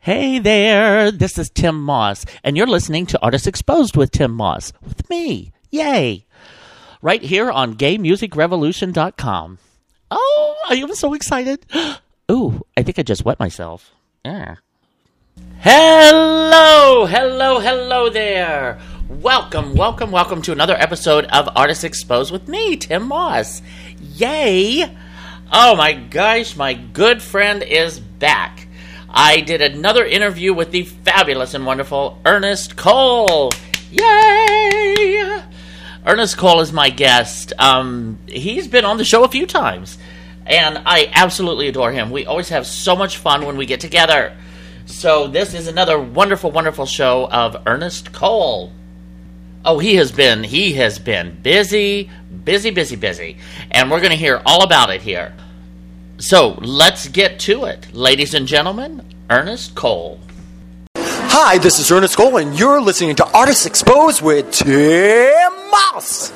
Hey there, this is Tim Moss, and you're listening to Artists Exposed with Tim Moss, with me, yay, right here on GayMusicRevolution.com. Oh, I am so excited. Ooh, I think I just wet myself. Yeah. Hello there. Welcome to another episode of Artists Exposed with me, Tim Moss. Yay. Oh my gosh, my good friend is back. I did another interview with the fabulous and wonderful Ernest Cole. Yay! Ernest Cole is my guest. He's been on the show a few times, and I absolutely adore him. We always have so much fun when we get together. So this is another wonderful, wonderful show of Ernest Cole. Oh, he has been busy, and we're going to hear all about it here. So, let's get to it. Ladies and gentlemen, Ernest Cole. Hi, this is Ernest Cole, and you're listening to Artists Exposed with Tim Moss.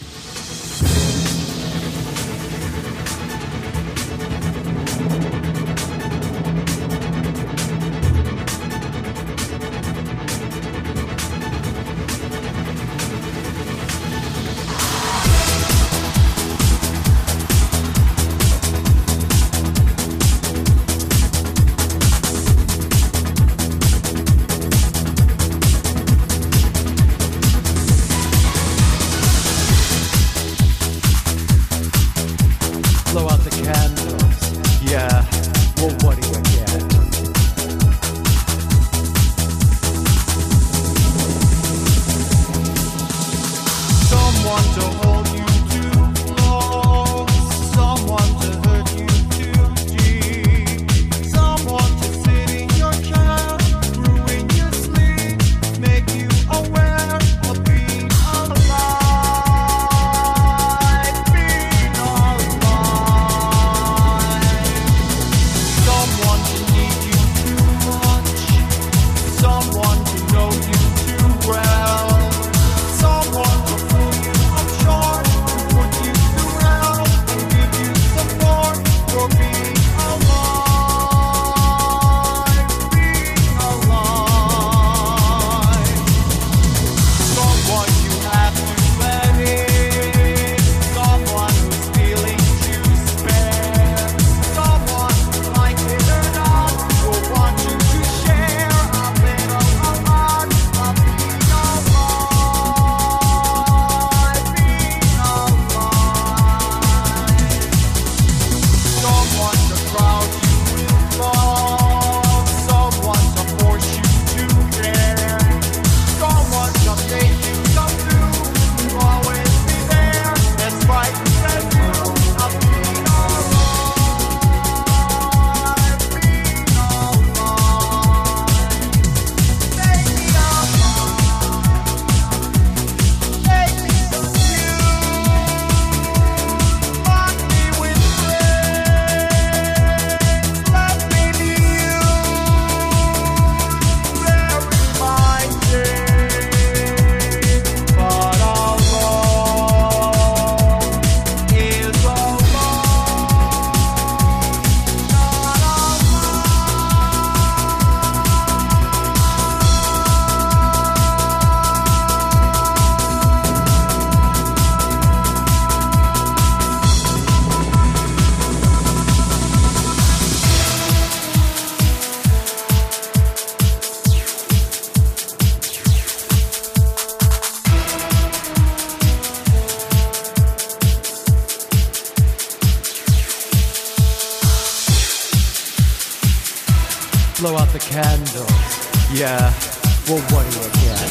Blow out the candles. Yeah, well, what do you get?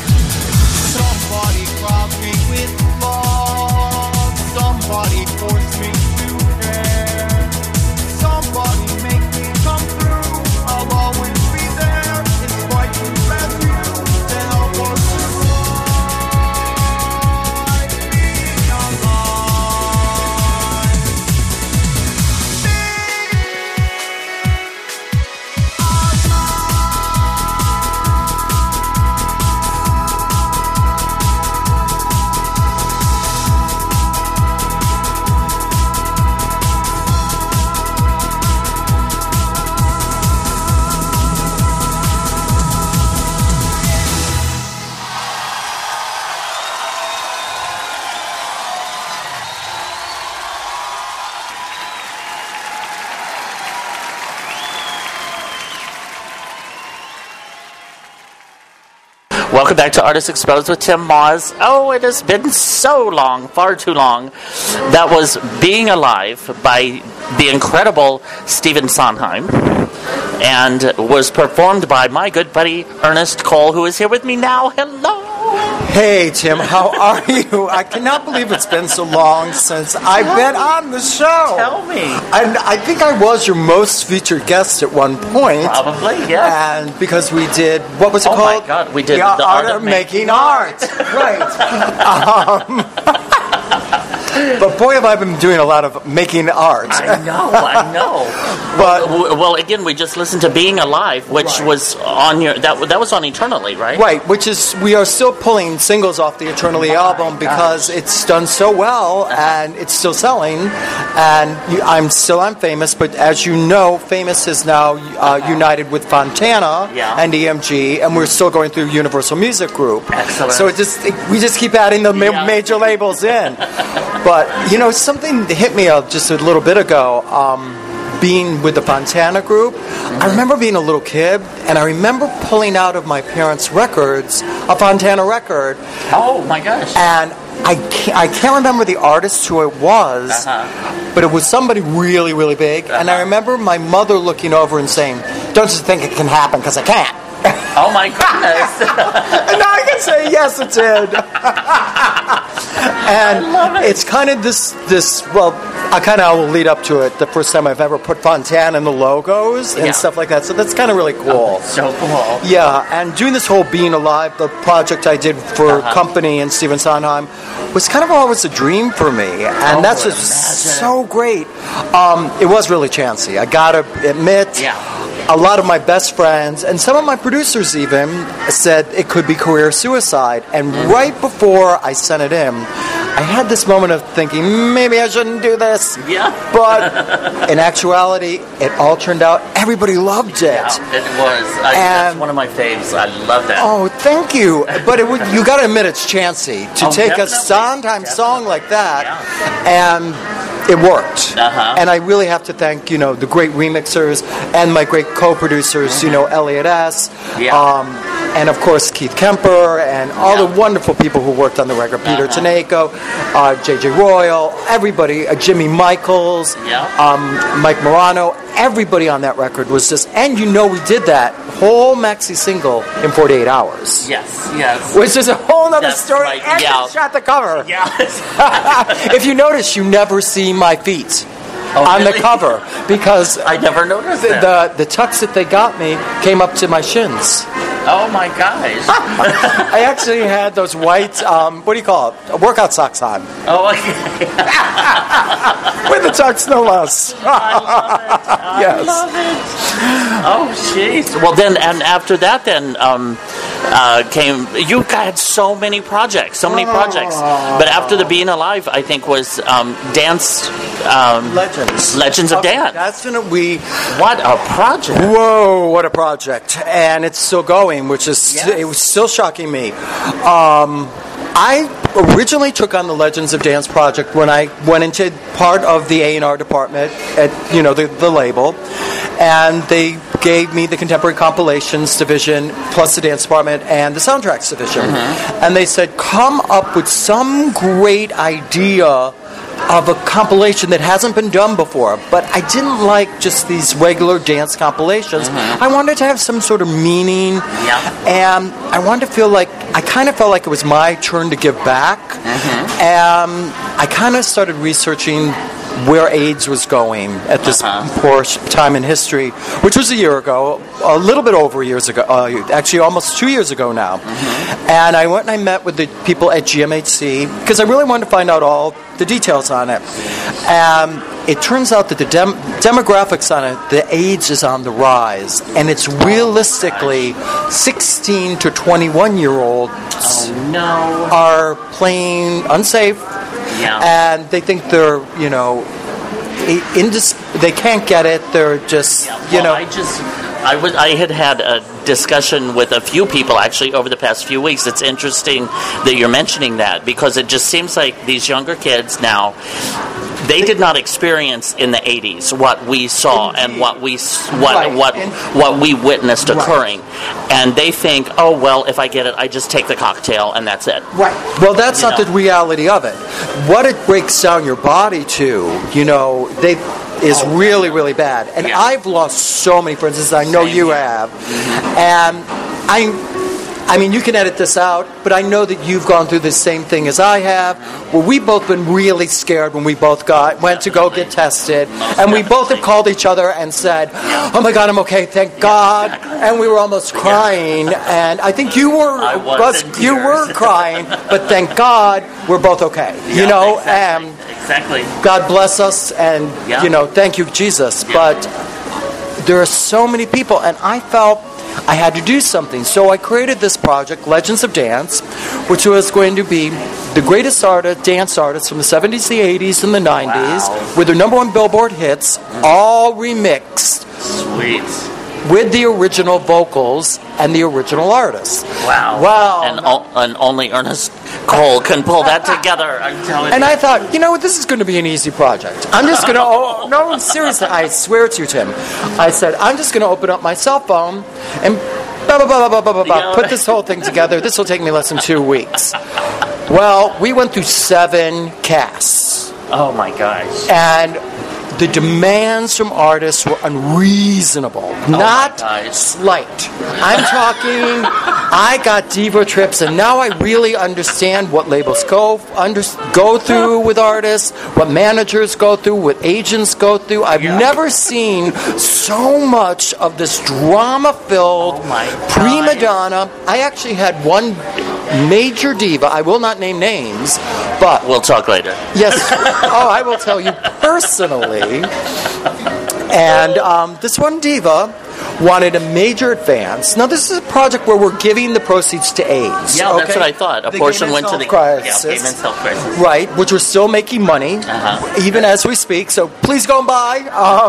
Somebody crossed me with love. Somebody forced me to care. Somebody make me come through. I'll always be there. It's quite the best you to help us survive. Being alive. Welcome back to Artists Exposed with Tim Moss. Oh, it has been so long, far too long. That was Being Alive by the incredible Stephen Sondheim, and was performed by my good buddy Ernest Cole, who is here with me now. Hello! Hey, Tim, how are you? I cannot believe it's been so long since I've been on the show. Tell me. I think I was your most featured guest at one point. Probably, yeah. And because we did, what was it called? Oh my God, we did the art of making art. Right. But boy, have I been doing a lot of making art. I know. But well, again, we just listened to Being Alive, which was on your that was on Eternally, right? Right, which is we are still pulling singles off the Eternally album because it's done so well and it's still selling. And I'm Famous, but as you know, Famous is now united with Fontana and EMG, and we're still going through Universal Music Group. Excellent. So we just keep adding the major labels in. But something hit me just a little bit ago. Being with the Fontana group, I remember being a little kid, and I remember pulling out of my parents' records a Fontana record. Oh my gosh! And I can't remember the artist who it was, but it was somebody really, really big. And I remember my mother looking over and saying, "Don't you think it can happen? Because I can't." Oh my goodness! And now I can say yes, it did. And I love it. It's kind of this. Well, I will lead up to it. The first time I've ever put Fontana in the logos and stuff like that. So that's kind of really cool. Oh, so cool. Yeah, and doing this whole Being Alive, the project I did for Company and Stephen Sondheim, was kind of always a dream for me. And that's just so great. It was really chancy. I gotta admit. Yeah. A lot of my best friends and some of my producers even said it could be career suicide. And right before I sent it in, I had this moment of thinking, maybe I shouldn't do this. Yeah. But in actuality, it all turned out everybody loved it. Yeah, it was. That's one of my faves. I love that. Oh, thank you. But you got to admit it's chancy to take a Sondheim song like that and it worked. And I really have to thank, the great remixers and my great co-producers, Elliot S. And of course Keith Kemper and all the wonderful people who worked on the record. Peter Taneko, J.J. Royal, everybody, Jimmy Michaels, Mike Morano, everybody on that record was just, and we did that whole maxi single in 48 hours. Yes. Which is a whole other story. Right. And we shot the cover. Yes. If you notice, you never see my feet on really? the cover because I never noticed that. The tux that they got me came up to my shins. Oh my gosh. I actually had those white, what do you call it? Workout socks on. Oh, okay. With the tux, no less. I love it. Oh, jeez. Well, then, and after that, then you had so many projects. But after the Being Alive, I think was Dance. Legends of Dance. That's when What a project. Whoa, what a project. And it's still going, which is it was still shocking me. I originally took on the Legends of Dance project when I went into part of the A&R department at the label, and they gave me the Contemporary Compilations division plus the dance department and the soundtracks division, and they said, come up with some great idea of a compilation that hasn't been done before. But I didn't like just these regular dance compilations. I wanted to have some sort of meaning, and I wanted to feel like, I kind of felt like it was my turn to give back, and I kind of started researching where AIDS was going at this poor time in history, which was a year ago, a little bit over years ago, actually almost 2 years ago now. And I went and I met with the people at GMHC because I really wanted to find out all the details on it. It turns out that the demographics on it, the age is on the rise, and it's realistically 16 to 21-year-olds are playing unsafe, and they think they're, they can't get it. They're just, I had a discussion with a few people actually over the past few weeks. It's interesting that you're mentioning that because it just seems like these younger kids now, They did not experience in the 80s what we saw and what we witnessed occurring, and they think, oh well, if I get it, I just take the cocktail and that's it. Right. Well, that's not the reality of it. What it breaks down your body to, is really, really bad. And I've lost so many friends, as I know you have. And I mean, you can edit this out, but I know that you've gone through the same thing as I have, where we've both been really scared when we both went to go get tested, and we both have called each other and said, "Oh my God, I'm okay, thank God," and we were almost crying. And I think you were crying, but thank God we're both okay. Exactly. God bless us, and thank you, Jesus. But there are so many people, and I felt I had to do something. So I created this project, Legends of Dance, which was going to be the greatest dance artists from the 70s, the 80s, and the 90s, with their number one Billboard hits, all remixed. Sweet. With the original vocals and the original artists. Wow. And only Ernest Cole can pull that together, I'm telling you. And I thought, this is going to be an easy project. I'm just going to, no, seriously, I swear to you, Tim. I said, I'm just going to open up my cell phone and put this whole thing together. This will take me less than 2 weeks. Well, we went through 7 casts. Oh, my gosh. And the demands from artists were unreasonable, not slight. I'm talking, I got diva trips, and now I really understand what labels go through with artists, what managers go through, what agents go through. I've never seen so much of this drama-filled prima donna. I actually had one major diva, I will not name names, but... We'll talk later. Yes. I will tell you personally. And this one diva wanted a major advance. Now, this is a project where we're giving the proceeds to AIDS. Yeah, that's what I thought. A portion went to the Gay Men's Health Crisis. Right, which we're still making money, even as we speak. So please go and buy.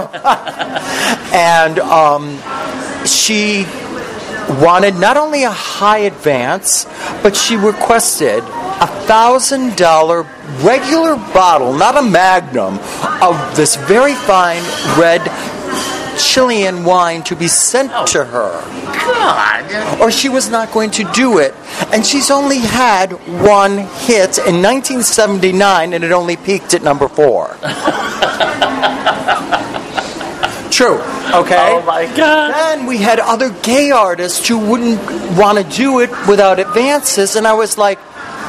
And she wanted not only a high advance, but she requested $1,000 regular bottle, not a Magnum, of this very fine red Chilean wine to be sent to her. God. Or she was not going to do it. And she's only had one hit in 1979, and it only peaked at number 4. True. Okay. Oh my God. Then we had other gay artists who wouldn't want to do it without advances, and I was like,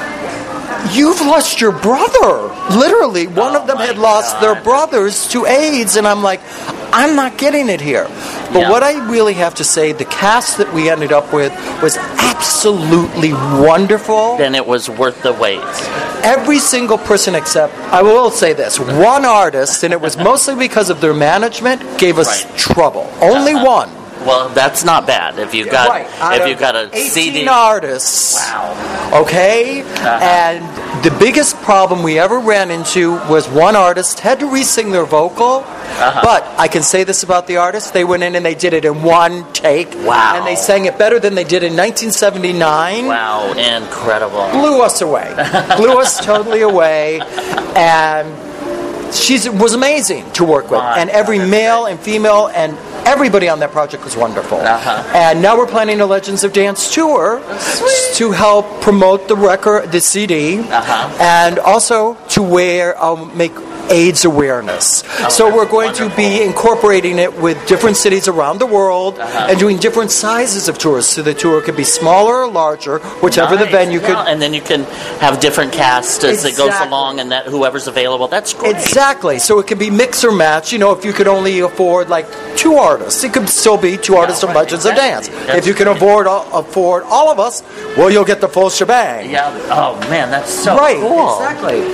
"You've lost your brother." Literally, one of them had lost their brothers to AIDS, and I'm like, I'm not getting it here. But what I really have to say, the cast that we ended up with was absolutely wonderful. Then it was worth the wait. Every single person except, I will say this, one artist, and it was mostly because of their management, gave us trouble. Only one. Well, that's not bad. If you've got a 18 CD artists. Wow. Okay? And the biggest problem we ever ran into was one artist had to re-sing their vocal. But I can say this about the artist. They went in and they did it in one take. Wow. And they sang it better than they did in 1979. Wow. Incredible. Blew us away. Blew us totally away. And she was amazing to work with. And every male and female and everybody on that project was wonderful. And now we're planning a Legends of Dance tour to help promote the record, the CD, and also to make AIDS awareness. So we're going to be incorporating it with different cities around the world and doing different sizes of tours. So the tour could be smaller or larger, whichever the venue could. And then you can have different casts as it goes along, and that whoever's available. That's great. Exactly. So it can be mix or match. If you could only afford like 2 artists, it could still be 2 artists from Legends of Dance. If you can afford all of us, well, you'll get the full shebang. Yeah. Oh man, that's so cool. Exactly.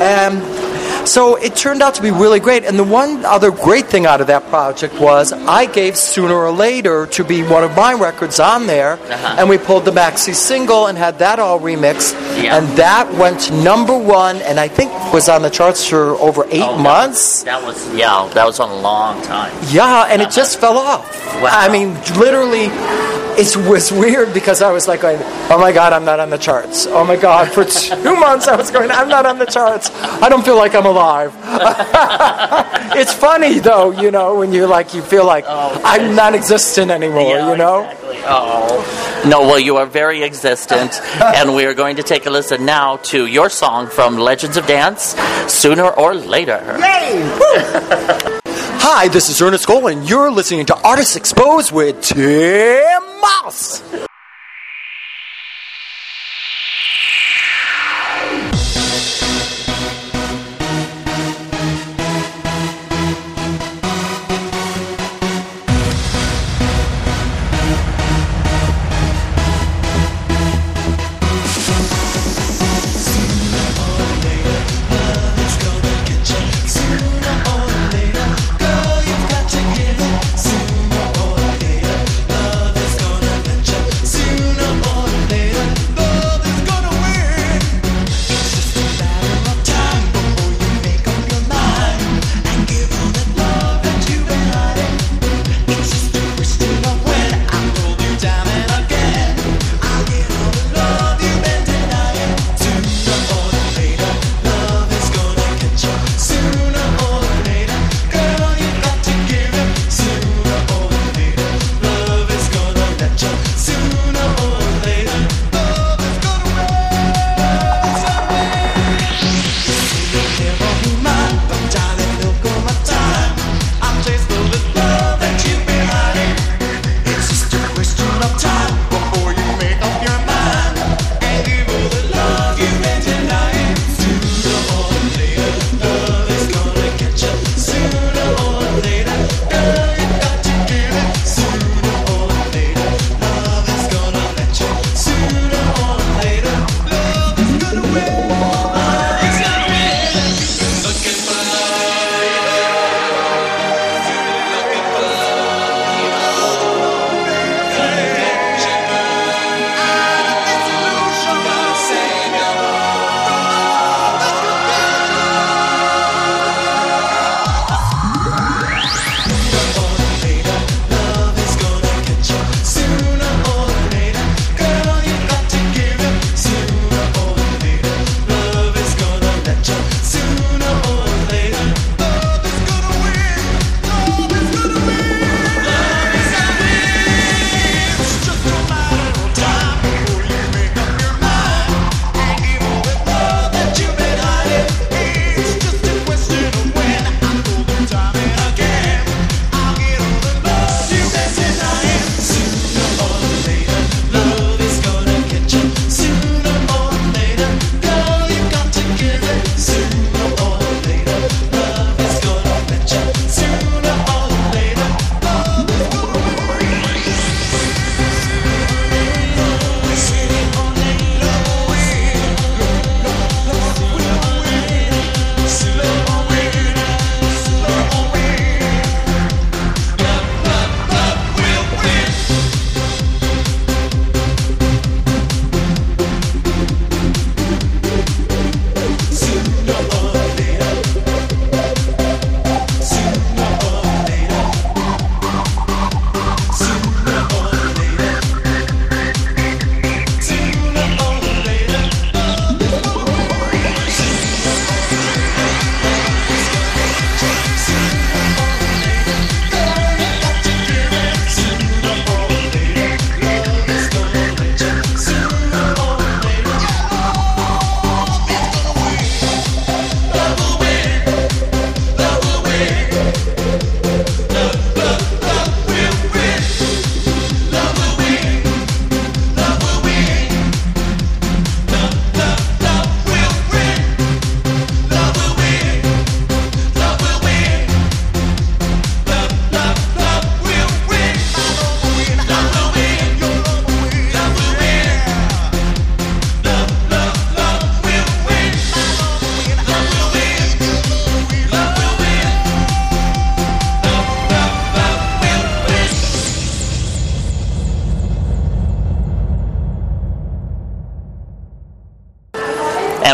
So it turned out to be really great. And the one other great thing out of that project was I gave Sooner or Later to be one of my records on there. And we pulled the maxi single and had that all remixed. And that went to number 1 and I think was on the charts for over 8 months. That was a long time. Yeah, and it just fell off. Wow. I mean, literally, it was weird because I was like going, oh my God, I'm not on the charts. Oh my God, for 2 months I was going, I'm not on the charts. I don't feel like I'm alive. It's funny though, you know, when you feel like I'm non-existent anymore, you know? Exactly. Oh. No, well, you are very existent, and we are going to take a listen now to your song from Legends of Dance, Sooner or Later. Yay! Hi, this is Ernest Cole, and you're listening to Artists Exposed with Tim Moss.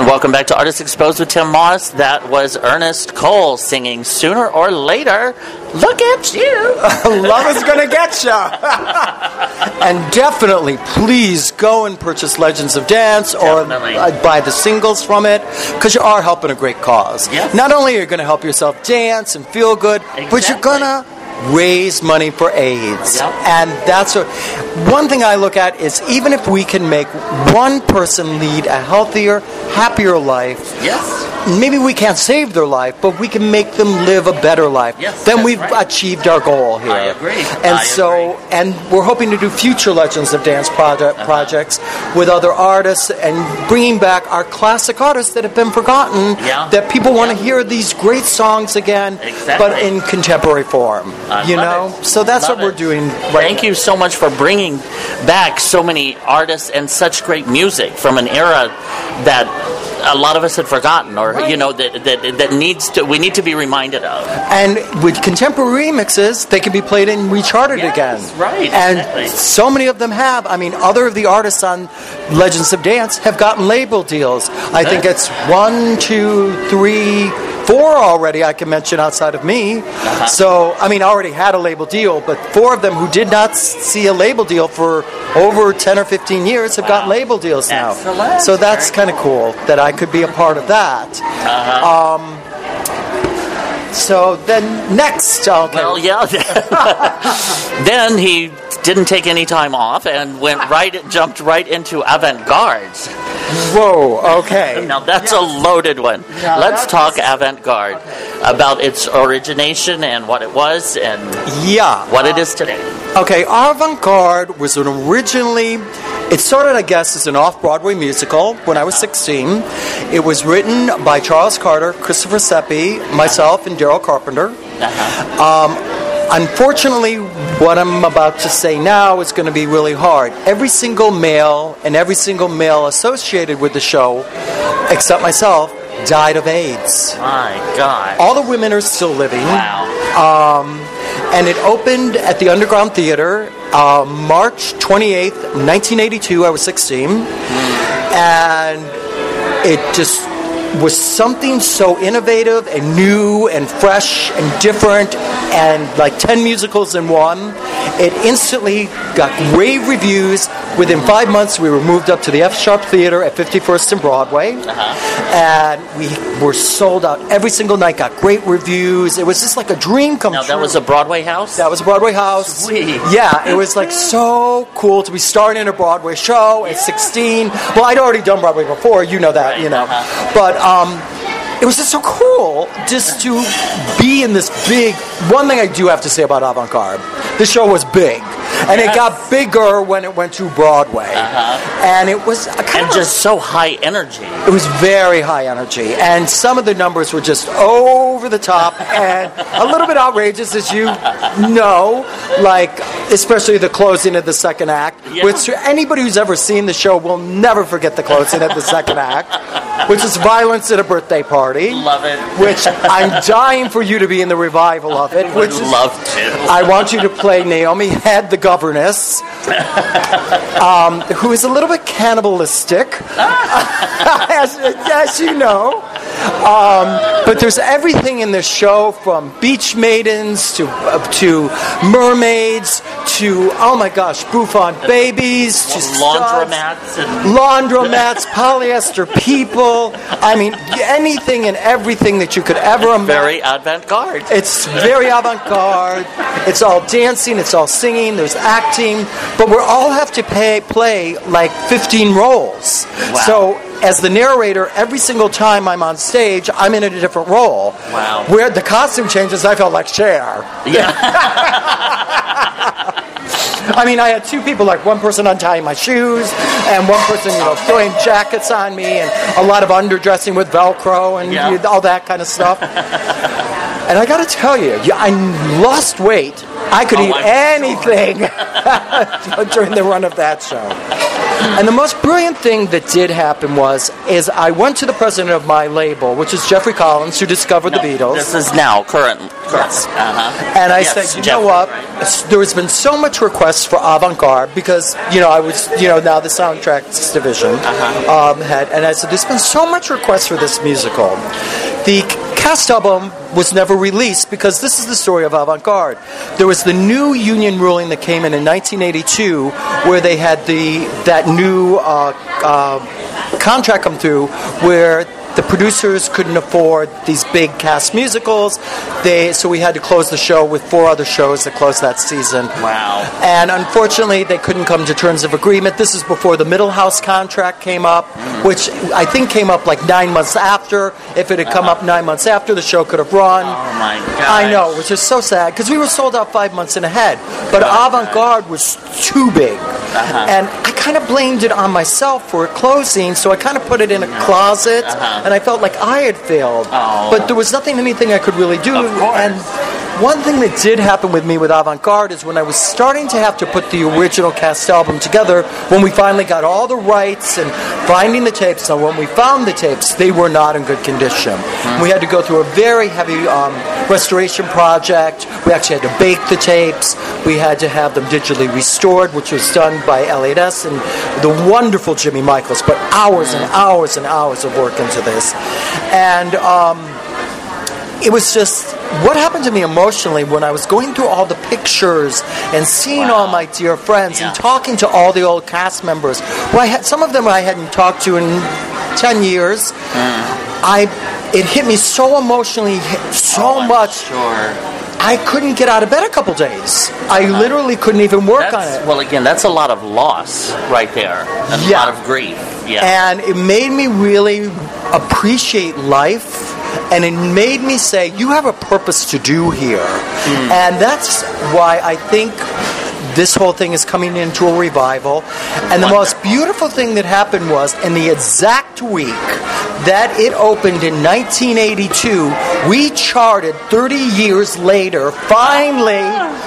And welcome back to Artists Exposed with Tim Moss. That was Ernest Cole singing Sooner or Later. Look at you. Love is gonna get ya. And definitely, please go and purchase Legends of Dance or buy the singles from it, because you are helping a great cause. Yes. Not only are you going to help yourself dance and feel good, but you're going to raise money for AIDS. Yep. And that's one thing I look at is, even if we can make one person lead a healthier, happier life, Yes. maybe we can't save their life, but we can make them live a better life. Yes, then that's we've right. achieved our goal here. I agree. And and we're hoping to do future Legends of Dance projects with other artists and bringing back our classic artists that have been forgotten, that people want to hear these great songs again, but in contemporary form. So that's what we're doing right Thank you so much for bringing back so many artists and such great music from an era that a lot of us had forgotten, or that needs to, we need to be reminded of. And with contemporary remixes, they can be played and recharted again. Right. And so many of them have. I mean, other of the artists on Legends of Dance have gotten label deals. I think it's 1, 2, 3, 4 already I can mention outside of me. So, I mean, I already had a label deal, but 4 of them who did not see a label deal for over 10 or 15 years have gotten label deals now. Excellent. So that's kind of cool that I could be a part of that. So then next, Well, yeah. Then he didn't take any time off and jumped right into avant-garde. Whoa, okay. Now that's a loaded one. Let's talk avant-garde, about its origination and what it was and what it is today. Okay, avant-garde was it started, I guess, as an off-Broadway musical when I was 16. It was written by Charles Carter, Christopher Seppi, myself, and Daryl Carpenter. Unfortunately, what I'm about to say now is going to be really hard. Every single male and every single male associated with the show, except myself, died of AIDS. My God. All the women are still living. Wow. And it opened at the Underground Theater March 28th, 1982. I was 16. And it just was something so innovative and new and fresh and different, and like 10 musicals in one. It instantly got rave reviews. Within 5 months, we were moved up to the F Sharp Theater at 51st and Broadway. And we were sold out every single night, got great reviews. It was just like a dream come true. Now, that was a Broadway house? That was a Broadway house. Sweet. Yeah, it was like so cool to be starting in a Broadway show at 16. Well, I'd already done Broadway before, you know that, But it was just so cool just to be in this big... One thing I do have to say about avant-garde, the show was big. And it got bigger when it went to Broadway. And it was just so high energy. It was very high energy. And some of the numbers were just over the top and a little bit outrageous, as you know. Like, especially the closing of the second act. Which anybody who's ever seen the show will never forget the closing of the second act. Which is violence at a birthday party. Love it. Which I'm dying for you to be in the revival of it. Would love to. I want you to play Naomi Head, the governess, who is a little bit cannibalistic, as you know. But there's everything in this show, from beach maidens to mermaids to, oh my gosh, bouffant babies to laundromats, polyester people. I mean, anything and everything that you could ever imagine. Very avant-garde. It's very avant-garde. It's all dancing. It's all singing. There's acting. But we all have to play like 15 roles. Wow. So as the narrator, every single time I'm on stage, I'm in a different role. Wow. Where the costume changes, I felt like Cher. Yeah. I mean, I had 2 people, like one person untying my shoes, and one person, throwing jackets on me, and a lot of underdressing with Velcro, and all that kind of stuff. And I got to tell you, I lost weight. I could eat anything during the run of that show. And the most brilliant thing that did happen is I went to the president of my label, which is Jeffrey Collins, who discovered the Beatles. This is now current. Yes. Uh-huh. And I Yes, said, you Jeffrey, know what? right. There has been so much requests for avant-garde because, I was, now the soundtracks division head. And I said, there's been so much requests for this musical. The cast album was never released because this is the story of avant-garde. There was the new union ruling that came in 1982 where they had that new contract come through where the producers couldn't afford these big cast musicals, so we had to close the show with 4 other shows that closed that season. Wow. And unfortunately, they couldn't come to terms of agreement. This is before the Middle House contract came up, which I think came up like 9 months after. If it had come up 9 months after, the show could have run. Oh my God. I know, which is so sad, because we were sold out 5 months in ahead. But avant-garde was too big. And I kind of blamed it on myself for it closing, so I kind of put it in a closet, and I felt like I had failed. But there was anything I could really do. Of course. And one thing that did happen with me with avant-garde is when I was starting to have to put the original cast album together, when we finally got all the rights and finding the tapes, and when we found the tapes, they were not in good condition. We had to go through a very heavy restoration project. We actually had to bake the tapes. We had to have them digitally restored, which was done by Elliot S. and the wonderful Jimmy Michaels, but hours and hours and hours of work into this. And it was just what happened to me emotionally when I was going through all the pictures and seeing all my dear friends and talking to all the old cast members. Well, some of them I hadn't talked to in 10 years. It hit me so emotionally, so much. Sure. I couldn't get out of bed a couple days. I literally couldn't even work on it. Well, again, that's a lot of loss right there. And a lot of grief. Yeah. And it made me really appreciate life. And it made me say, you have a purpose to do here. And that's why I think this whole thing is coming into a revival. And the most beautiful thing that happened was, in the exact week that it opened in 1982, we charted 30 years later, finally,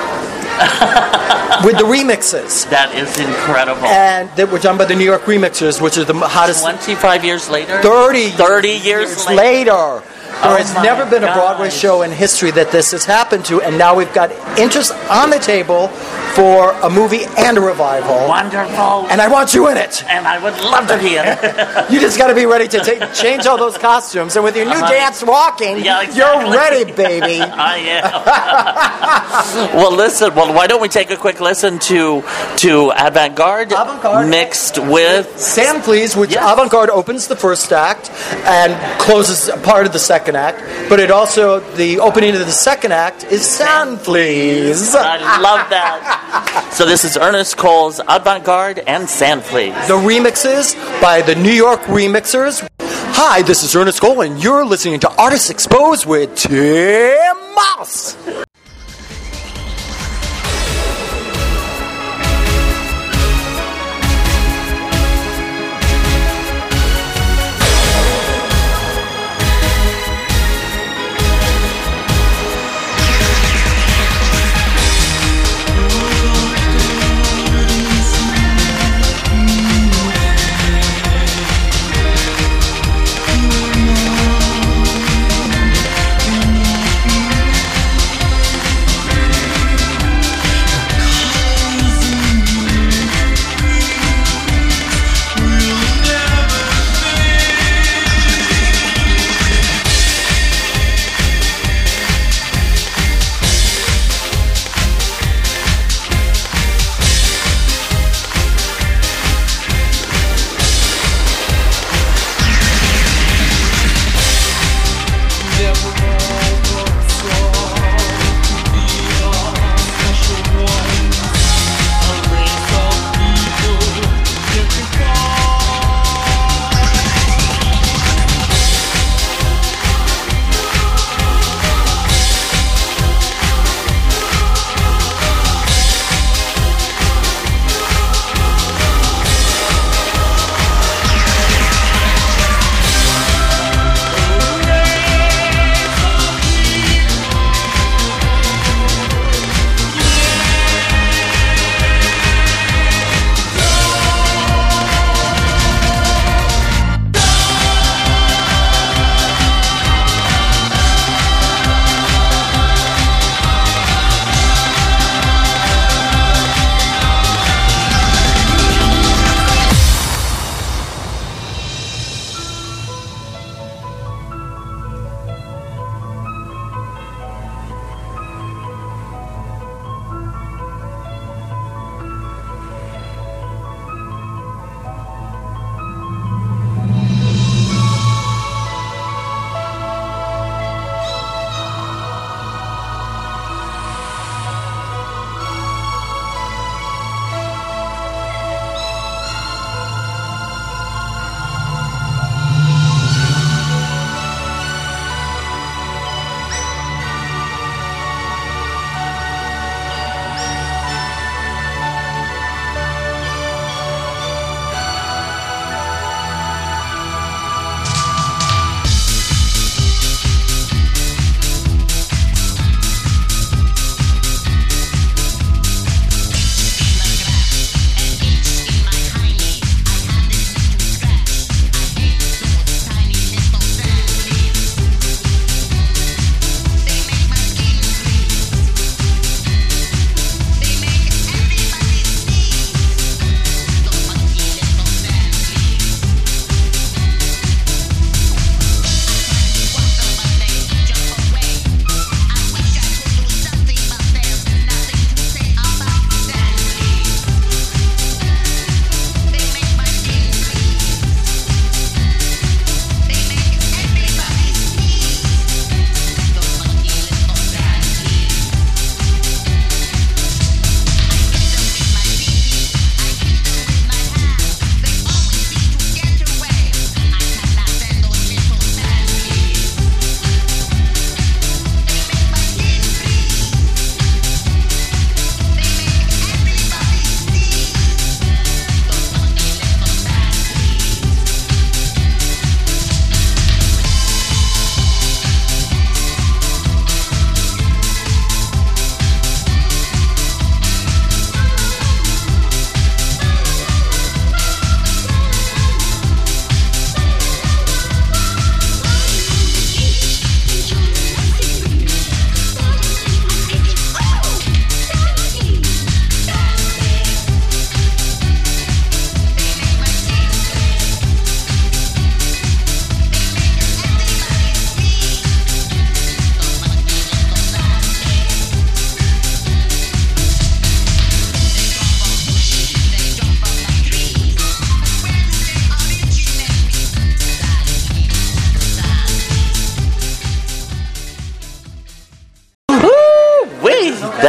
with the remixes. That is incredible. And they were done by the New York Remixers, which is the hottest. 25 years later? 30 years later. There has never been a Broadway show in history that this has happened to, and now we've got interest on the table for a movie and a revival. Wonderful. And I want you in it. And I would love to be in it. You just got to be ready to change all those costumes, and with your new dance walking, you're ready, baby. I am. Well, listen. Well, why don't we take a quick listen to Avant-Garde mixed with Sam Please, which Avant-Garde opens the first act and closes part of the second act, but it also, the opening of the second act is Sam Please. I love that. So this is Ernest Cole's Avant-Garde and Sam Please. The remixes by the New York Remixers. Hi, this is Ernest Cole, and you're listening to Artists Exposed with Tim Moss.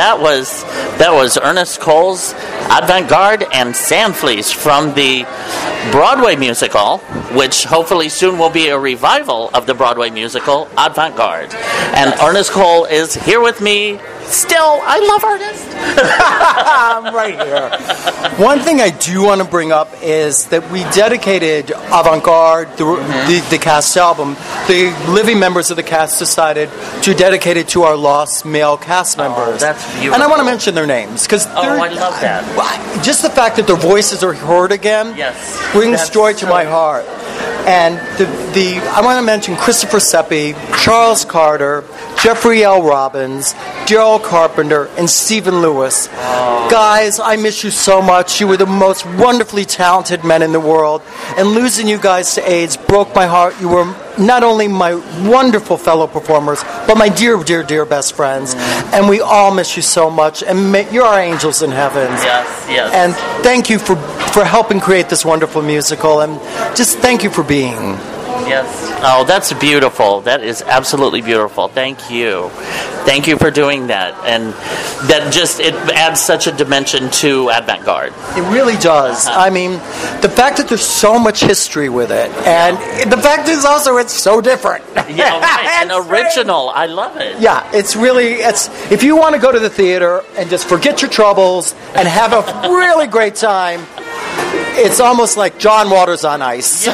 that was Ernest Cole's Avant-Garde and Sandfleece from the Broadway musical, which hopefully soon will be a revival of the Broadway musical Avant-Garde. And Ernest Cole is here with me. Still, I love Ernest. I'm right here. One thing I do want to bring up is that we dedicated Avant-Garde, the cast album. The living members of the cast decided to dedicate it to our lost male cast members. That's beautiful. And I want to mention their names because I love that. Just the fact that their voices are heard again brings joy to my heart. And I want to mention Christopher Seppi, Charles Carter, Jeffrey L. Robbins, Daryl Carpenter, and Stephen Lewis. Guys, I miss you so much. You were the most wonderfully talented men in the world. And losing you guys to AIDS broke my heart. You were not only my wonderful fellow performers, but my dear, dear, dear best friends. And we all miss you so much. And you're our angels in heaven. Yes. And thank you for helping create this wonderful musical. And just thank you for being. Yes. Oh, that's beautiful. That is absolutely beautiful. Thank you. Thank you for doing that. And that it adds such a dimension to Avant-Garde. It really does. I mean, the fact that there's so much history with it, and the fact is also it's so different. Yeah, right. And original. I love it. Yeah, it's if you want to go to the theater and just forget your troubles and have a really great time, it's almost like John Waters on ice.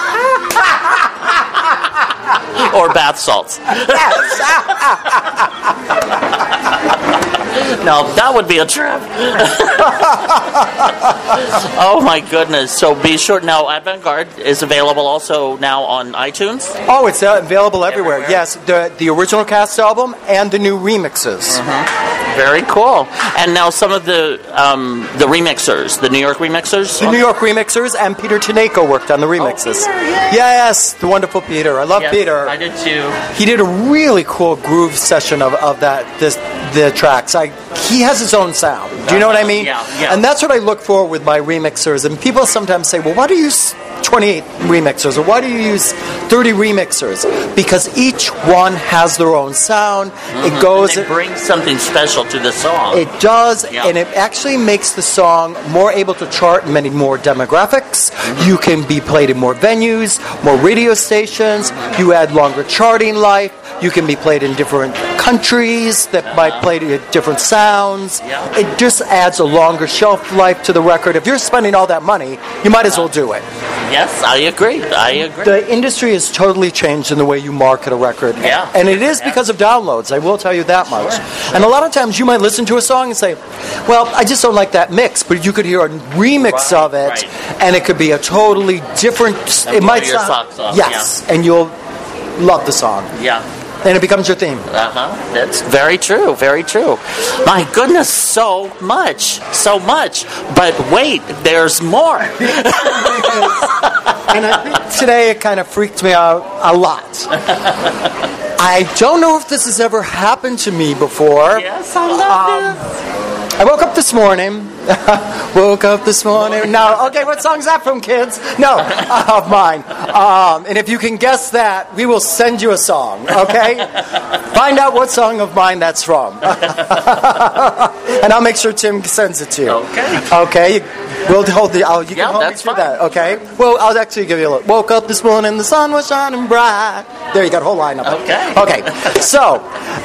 Or bath salts. Now, that would be a trip. Oh, my goodness. So be sure. Now, Avant-Garde is available also now on iTunes? Oh, it's available everywhere. Yes, the original cast album and the new remixes. Very cool. And now some of the remixers, the New York remixers? The New York remixers, and Peter Taneko worked on the remixes. Oh, Peter, yes, the wonderful Peter. I love Peter. I did too. He did a really cool groove session of the tracks. He has his own sound. Do you know what I mean? Yeah. And that's what I look for with my remixers. And people sometimes say, well, why do you use 28 remixers? Or why do you use 30 remixers? Because each one has their own sound. It goes... And it brings something special to the song. It does, and it actually makes the song more able to chart in many more demographics. You can be played in more venues, more radio stations. You add longer charting life. You can be played in different countries that might play to different sounds. It just adds a longer shelf life to the record. If you're spending all that money, you might as well do it. Yes, I agree. The industry has totally changed in the way you market a record. Yeah. And it is because of downloads, I will tell you that much. And a lot of times you might listen to a song and say, well, I just don't like that mix, but you could hear a remix of it, and it could be a totally different... And it might your sound... socks off. Yes, and you'll love the song. Yeah. And it becomes your theme. That's very true, very true. My goodness, so much. But wait, there's more. And I think today it kind of freaked me out a lot. I don't know if this has ever happened to me before. Yes, I love this. I woke up this morning. No, okay, what song's that from, kids? No, of mine. And if you can guess that, we will send you a song, okay? Find out what song of mine that's from. And I'll make sure Tim sends it to you. Okay? We'll hold you can hold me through that, okay? Well, I'll actually give you a look. Woke up this morning, the sun was shining bright. There you got a whole line of it. Okay. So,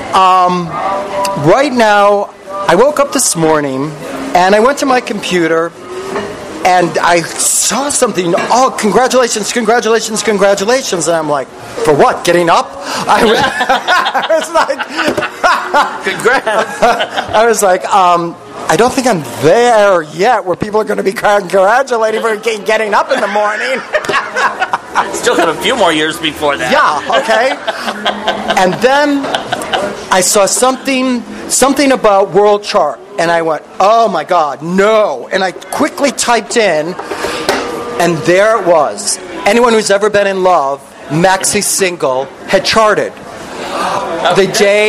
right now, I woke up this morning, and I went to my computer, and I saw something. Oh, congratulations. And I'm like, for what? Getting up? I was like, congrats. I was like, I don't think I'm there yet where people are going to be congratulating for getting up in the morning. Still got a few more years before that. Yeah, okay. And then I saw something about World Chart, and I went, oh my God, no. And I quickly typed in, and there it was. Anyone who's ever been in love, maxi single, had charted. The day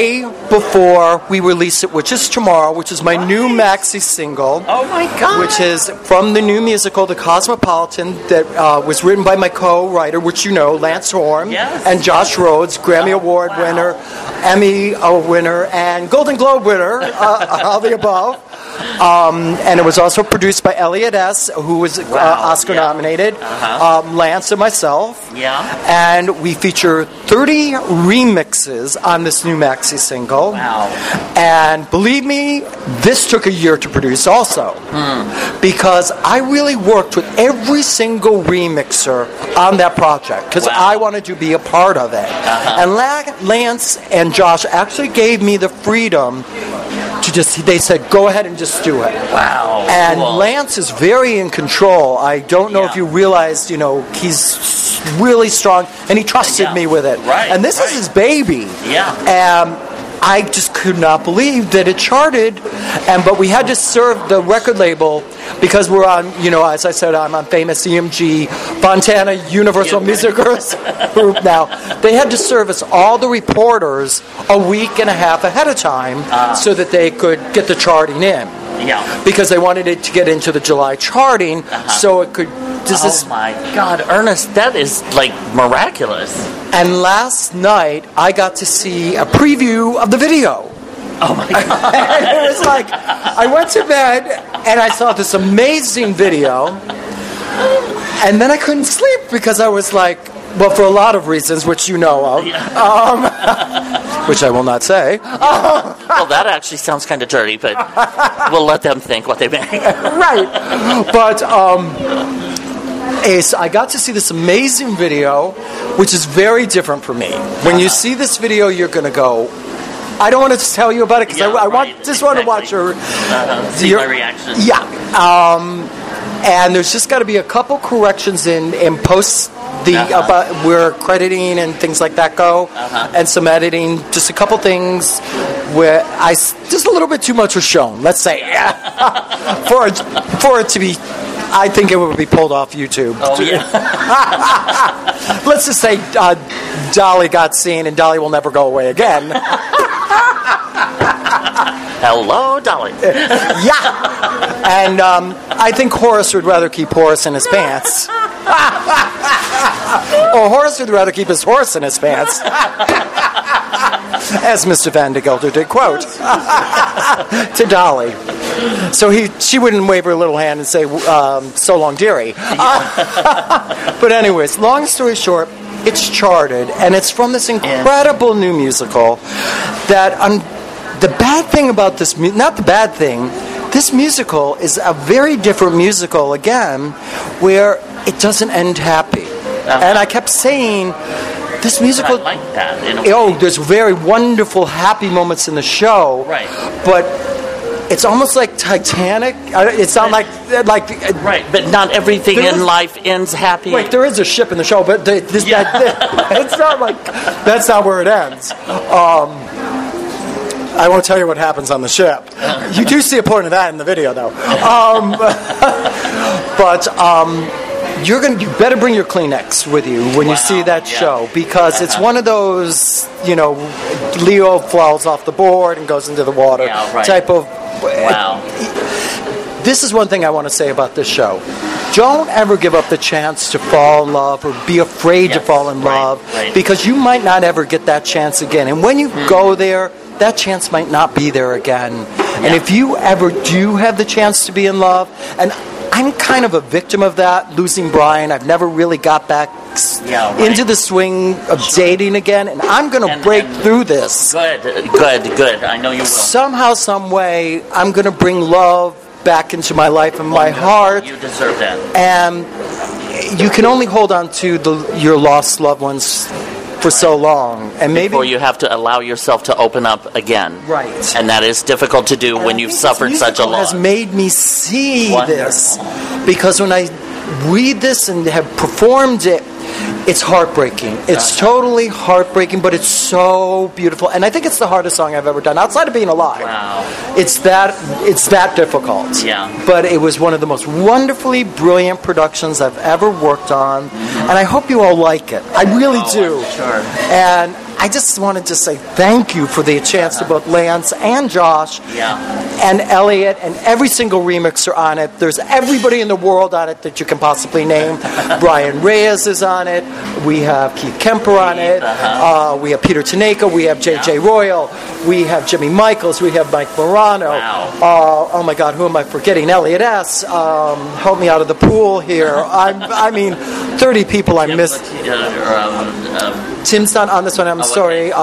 before we release it, which is tomorrow, which is my new maxi single. Oh my God! Which is from the new musical, The Cosmopolitan, that was written by my co-writer, which you know, Lance Horn, Yes. and Josh Rhodes, Grammy Award winner, Emmy winner, and Golden Globe winner, all the above. And it was also produced by Elliot S., who was Oscar nominated, Lance and myself. Yeah. And we feature 30 remixes on this new maxi single. Wow. And believe me, this took a year to produce also. Because I really worked with every single remixer on that project because I wanted to be a part of it. And Lance and Josh actually gave me the freedom to they said, go ahead and just do it. Wow. And cool. Lance is very in control. I don't know if you realized, he's really strong, and he trusted me with it. Right. And this is his baby. Yeah. And I just could not believe that it charted. But we had to serve the record label because we're on, as I said, I'm on famous EMG, Fontana Universal Music Group now. They had to service all the reporters a week and a half ahead of time so that they could get the charting in. Yeah. Because they wanted it to get into the July charting so it could... Oh my God, Ernest, that is like miraculous. And last night, I got to see a preview of the video. Oh my God. It was like, I went to bed and I saw this amazing video, and then I couldn't sleep because I was like, well, for a lot of reasons, which you know of, which I will not say. Well, that actually sounds kind of dirty, but we'll let them think what they may. Right. But I got to see this amazing video, which is very different for me. When you see this video, you're going to go, I don't want to tell you about it because I want to watch your see my reaction. Yeah. And there's just got to be a couple corrections in post about where crediting and things like that go, and some editing. Just a couple things where just a little bit too much was shown. Let's say for it to be. I think it would be pulled off YouTube. Oh, yeah. Let's just say Dolly got seen, and Dolly will never go away again. Hello, Dolly. Yeah. And I think Horace would rather keep Horace in his pants. Or Horace would rather keep his horse in his pants. As Mr. Van de Gelder did quote to Dolly. So she wouldn't wave her little hand and say, so long, dearie. But anyways, long story short, it's charted, and it's from this incredible new musical that the bad thing about this, not the bad thing, this musical is a very different musical, again, where it doesn't end happy. And I kept saying, this musical... I like that. In a way. Oh, there's very wonderful, happy moments in the show. Right. But it's almost like Titanic. It's not like... Right, but not everything in life ends happy. Wait, there is a ship in the show, but it's not like... That's not where it ends. I won't tell you what happens on the ship. You do see a point of that in the video, though. You better bring your Kleenex with you when you see that show, because it's one of those, Leo falls off the board and goes into the water type of... Wow. This is one thing I want to say about this show. Don't ever give up the chance to fall in love or be afraid to fall in love, because you might not ever get that chance again. And when you go there, that chance might not be there again. And if you ever do have the chance to be in love, and I'm kind of a victim of that, losing Brian. I've never really got back into the swing of dating again, and I'm going to break through this. Good. I know you will. Somehow, some way, I'm going to bring love back into my life and my heart. You deserve that. And you can only hold on to your lost loved ones for so long, and maybe before you have to allow yourself to open up again. Right. And that is difficult to do when you've suffered such a loss. Has made me see this, because when I read this and have performed it, it's heartbreaking. It's totally heartbreaking, but it's so beautiful. And I think it's the hardest song I've ever done, outside of being alive. Wow. It's that difficult. Yeah. But it was one of the most wonderfully brilliant productions I've ever worked on. And I hope you all like it. I really do. I'm sure. And I just wanted to say thank you for the chance to both Lance and Josh and Elliot and every single remixer on it. There's everybody in the world on it that you can possibly name. Brian Reyes is on it. We have Keith Kemper on it. We have Peter Tanaka. We have J.J. Royal. We have Jimmy Michaels. We have Mike Morano. Oh my God, who am I forgetting? Elliot S. Help me out of the pool here. I mean, 30 people I missed. Tim's not on this one. I'm sorry.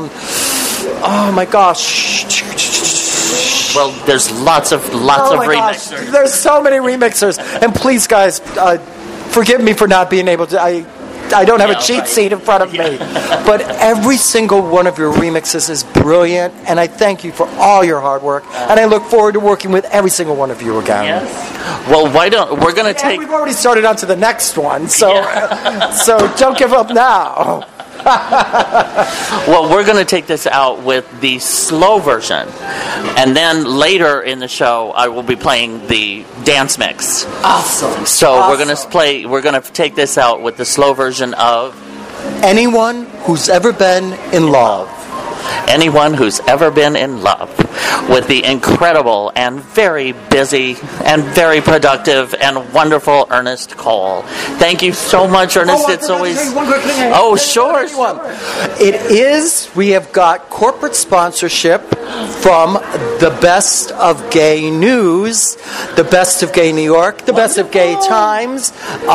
Oh my gosh. Well, there's lots of remixers. Gosh. There's so many remixers. And please, guys, forgive me for not being able to. I don't have a cheat sheet in front of me. But every single one of your remixes is brilliant, and I thank you for all your hard work. And I look forward to working with every single one of you again. Yes. Well, we're going to take... We've already started on to the next one, so don't give up now. Well, we're going to take this out with the slow version, and then later in the show, I will be playing the dance mix. Awesome. So we're going to take this out with the slow version of Anyone Who's Ever Been in Love. Anyone Who's Ever Been in Love, with the incredible and very busy and very productive and wonderful Ernest Cole. Thank you so much, Ernest. It's always... One quick thing. Oh, sure. It is, we have got corporate sponsorship from the Best of Gay News, the Best of Gay New York, the Best of Gay Times,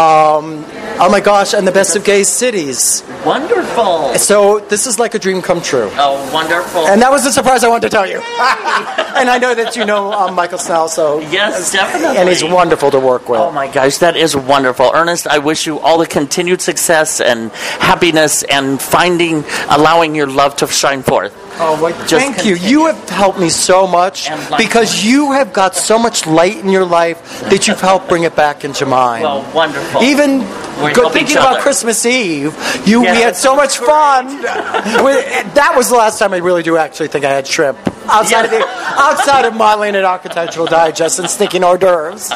oh my gosh, and the Best of Gay Cities. Wonderful. So this is like a dream come true. Oh, wonderful. And that was the surprise I wanted to tell you. And I know that you know Michael Snell, so... Yes, definitely. And he's wonderful to work with. Oh my gosh, that is wonderful. Ernest, I wish you all the continued success and happiness and allowing your love to shine forth. Oh, well, thank you. You have helped me so much because you have got so much light in your life that you've helped bring it back into mine. Well, wonderful. Even thinking about Christmas Eve, we had so much fun. That was the last time I really do actually think I had shrimp. Outside of modeling at Architectural Digest and sneaking hors d'oeuvres.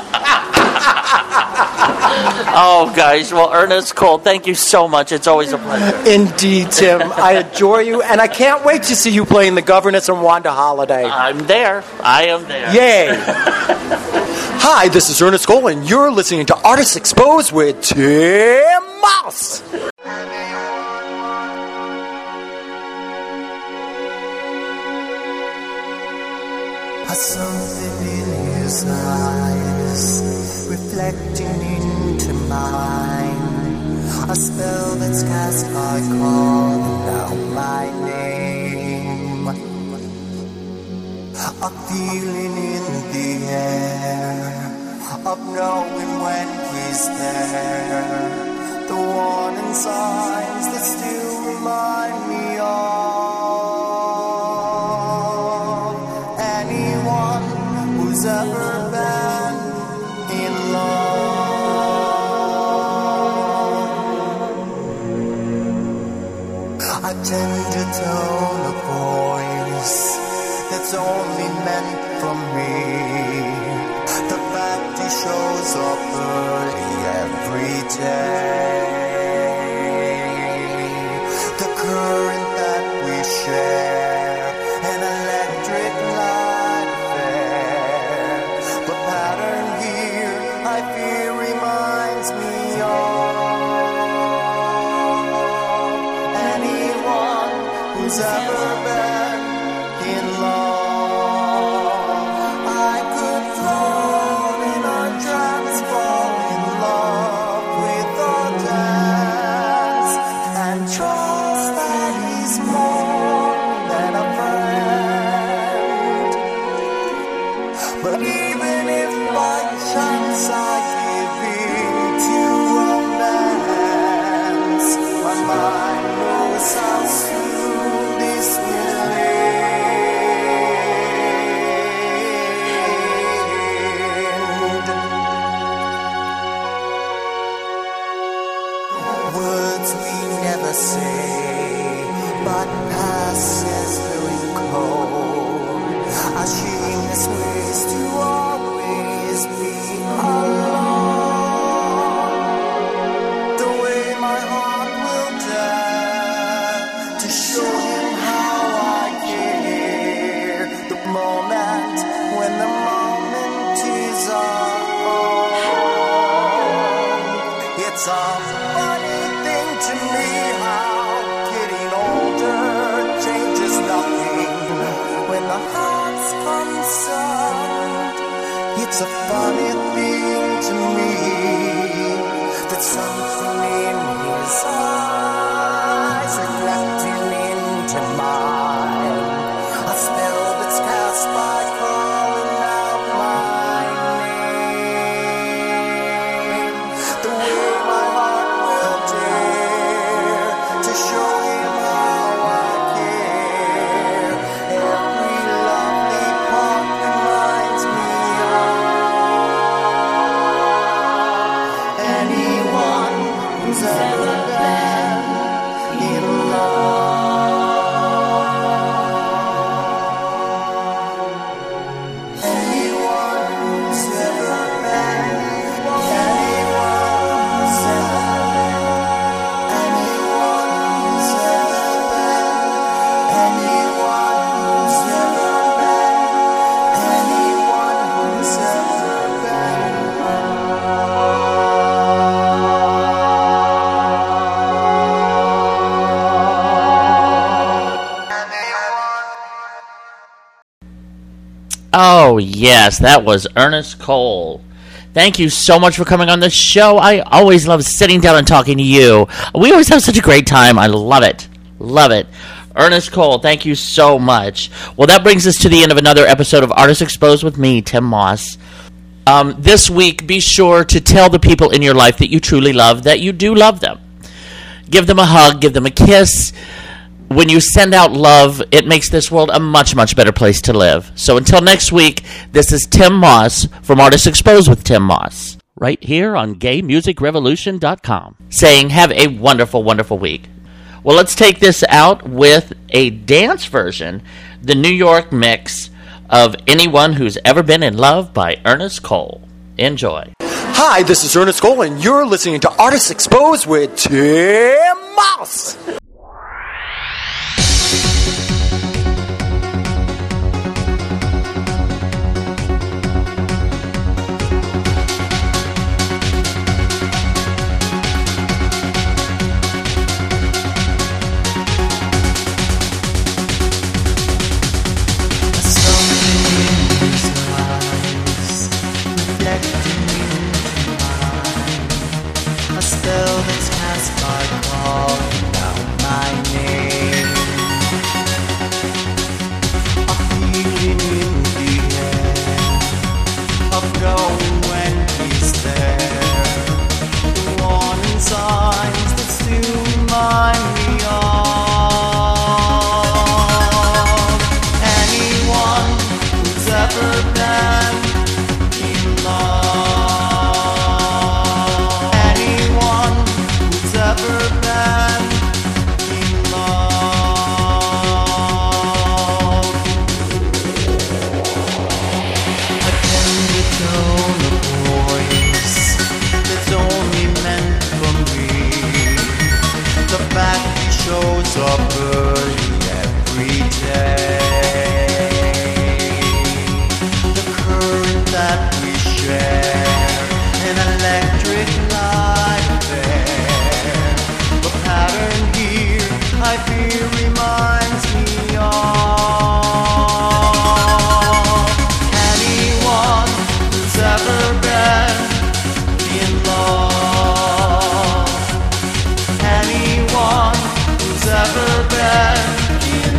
Oh, guys. Well, Ernest Cole, thank you so much. It's always a pleasure. Indeed, Tim. I adore you, and I can't wait to see you playing The Governess and Wanda Holiday. I'm there. I am there. Yay. Hi, this is Ernest Cole, and you're listening to Artists Exposed with Tim Moss. Something in his eyes reflecting into mine, a spell that's cast by calling out my name, a feeling in the air of knowing when he's there, the warning signs that still remind me of who's ever been in love. A tender tone of voice that's only meant for me. The fact he shows up early every day. The current that we share, an electric light affair. The pattern here, I fear, reminds me of anyone who's ever been in love. I could float in a trance, fall in love with our dance, and trust that he's more than a friend. But even if by chance I give in to romance, my mind knows how soon this will end. Words we never say, but pass as blowing cold. A shameless ways to always be alone. The way my heart will dare to show It's a funny thing to me how getting older changes nothing when the heart's concerned. It's a funny thing to me that something in his eyes reflecting into mine, a spell that's cast by calling out my name. The way my heart will dare to show him how I care. Every lovely part reminds me of anyone who's ever been in love. Anyone who's ever been, anyone who's ever been, anyone who's ever been, anyone who's ever been, anyone who's ever Oh, yes, that was Ernest Cole. Thank you so much for coming on the show. I always love sitting down and talking to you. We always have such a great time. I love it. Love it. Ernest Cole, thank you so much. Well, that brings us to the end of another episode of Artists Exposed with me, Tim Moss. This week, be sure to tell the people in your life that you truly love that you do love them. Give them a hug. Give them a kiss. When you send out love, it makes this world a much, much better place to live. So until next week, this is Tim Moss from Artists Exposed with Tim Moss, right here on GayMusicRevolution.com, saying have a wonderful, wonderful week. Well, let's take this out with a dance version, the New York mix of Anyone Who's Ever Been in Love by Ernest Cole. Enjoy. Hi, this is Ernest Cole, and you're listening to Artists Exposed with Tim Moss. A spell that's cast by calling out my name. A feeling in the air of knowing when he's there. The warning signs that still remind me of anyone who's ever been in love. Ever been in love. A tender tone of voice that's only meant for me. The fact he shows up early every day. The current that we share, an electric light affair. The pattern here, I fear, reminds me of anyone who's ever been in love. Anyone who's ever been in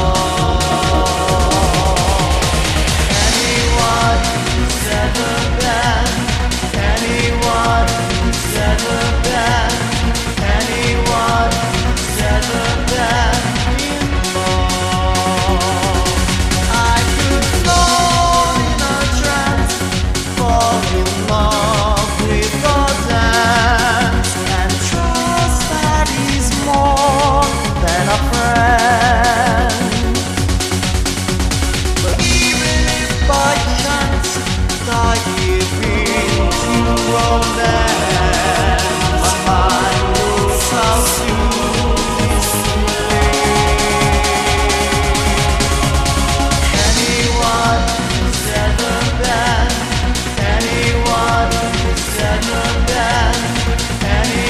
love. Anyone who's ever been. Anyone who's ever been. Anyone who's ever been in love. I could fall in a trance, fall in love with your dance, and trust that he's more than a friend. But even if by chance I give in to romance, my mind knows how soon this will end. Anyone who's ever been, anyone who's ever been, anyone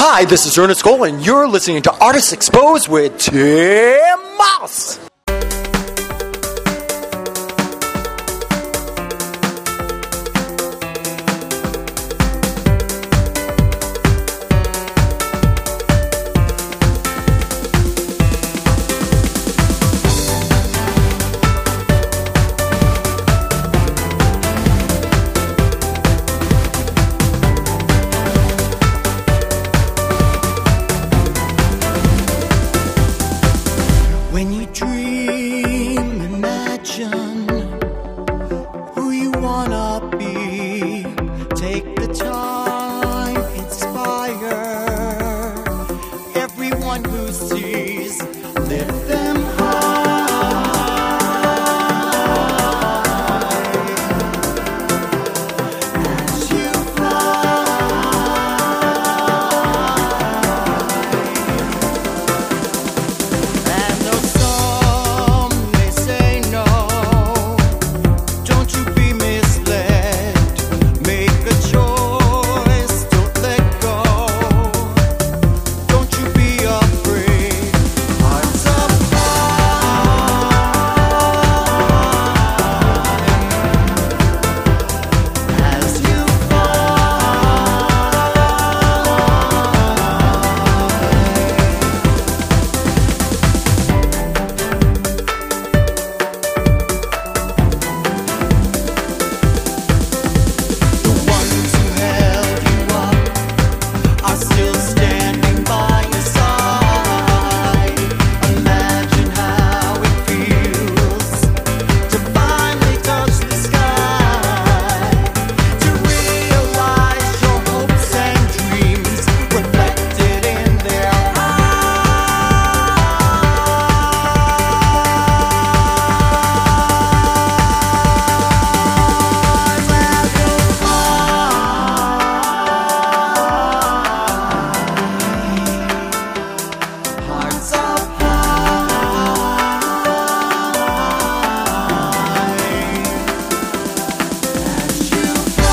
Hi, this is Ernest Cole, and you're listening to Artists Exposed with Tim Moss. When you dream, imagine who you wanna be. Take the time, inspire everyone who sees. Lift them high as you and though some may say no, don't you be misled. Make a choice, don't let go. Don't you be afraid. Hearts of as you the ones who held you up are still standing by your side. Imagine how it feels to finally touch the sky, to realize your hopes and dreams reflected in their hearts of as you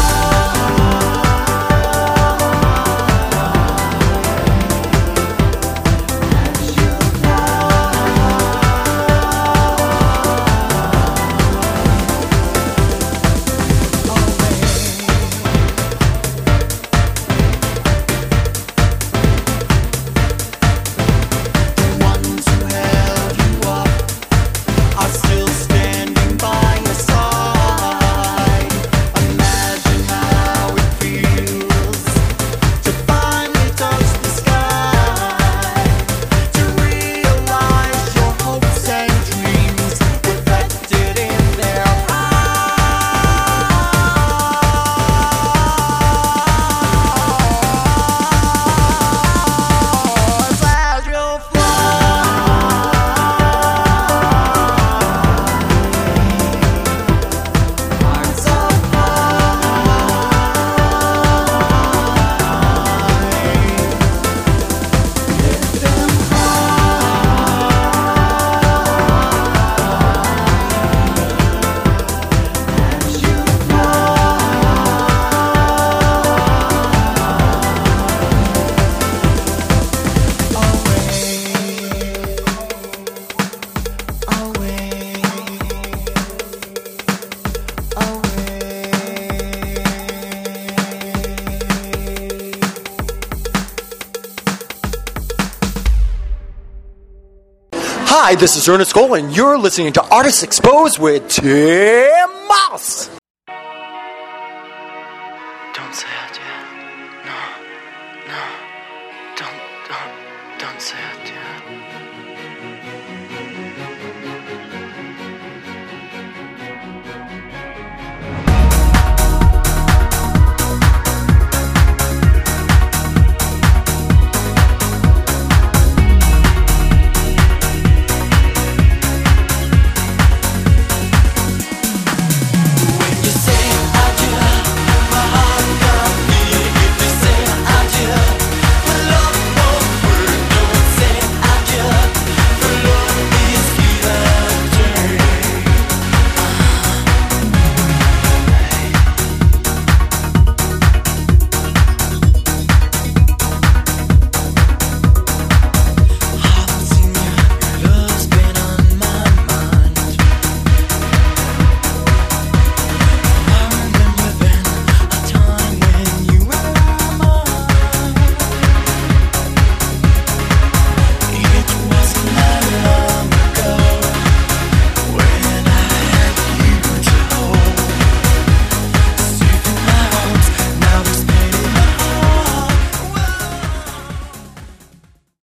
the ones who held you up are still standing by your side. Imagine how it feels to finally touch the sky, to realize your hopes and dreams reflected in their eyes as you hearts of lift them as you Hi, this is Ernest Cole, and you're listening to Artists Exposed with Tim Moss. Don't say it yet. No, don't say it yet.